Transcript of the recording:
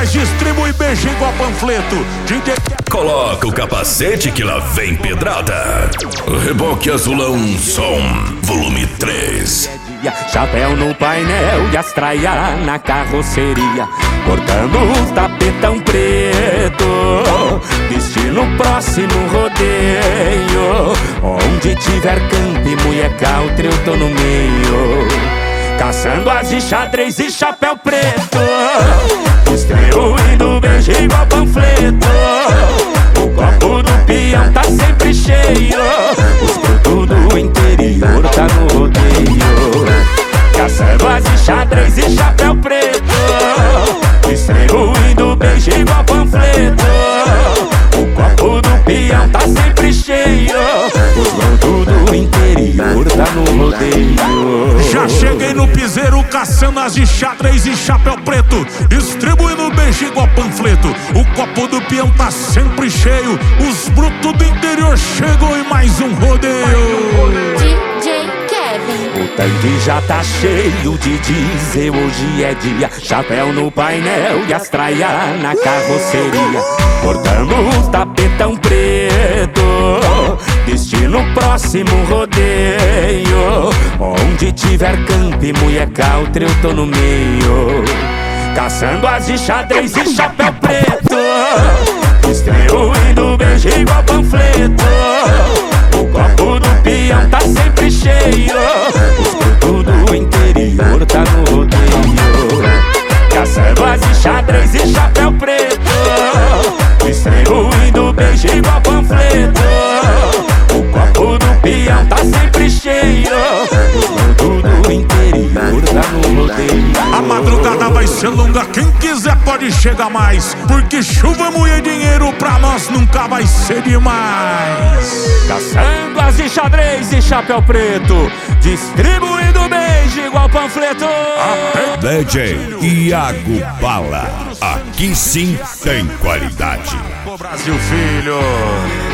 Nós distribui beijo igual panfleto. DJ... Coloca o capacete que lá vem pedrada. Reboque azulão, som, volume 3. Chapéu no painel e as traia na carroceria, cortando o tapetão preto. Destino próximo rodeio, onde tiver campo e mulher country eu tô no meio. Caçando as de xadrez e chapéu preto, distribuindo beijo igual panfleto. O copo do peão tá sempre cheio, os frutos do interior tá no rodeio. Caçando as de xadrez e chapéu preto, distribuindo beijo igual panfleto. O copo do peão tá sempre cheio, os frutos do interior tá no rodeio. Já cheguei no piseiro caçando as de xadrez e chapéu preto, distribuindo beijo igual panfleto. O copo do peão tá sempre cheio, os brutos do interior chegou em mais um rodeio. DJ Kevin. O tanque já tá cheio de diesel, hoje é dia. Chapéu no painel e as traia na carroceria, cortando o tapetão preto. Destino próximo rodeio, onde tiver campo e mulher country eu tô no meio. Caçando as de xadrez e chapéu preto, distribuindo beijo igual panfleto. O copo do peão tá sempre cheio, os frutos do interior tá no rodeio. Caçando as de xadrez e chapéu preto, distribuindo beijo igual panfleto. O copo do peão tá sempre cheio, os frutos do interior tá no rodeio. A madrugada vai ser longa, quem quiser pode chegar mais, porque chuva, mulher e dinheiro pra nós nunca vai ser demais. Caçando as de xadrez e chapéu preto, distribuindo beijo igual panfleto. DJ Iago Bala, aqui sim tem qualidade. Ô Brasil, filho.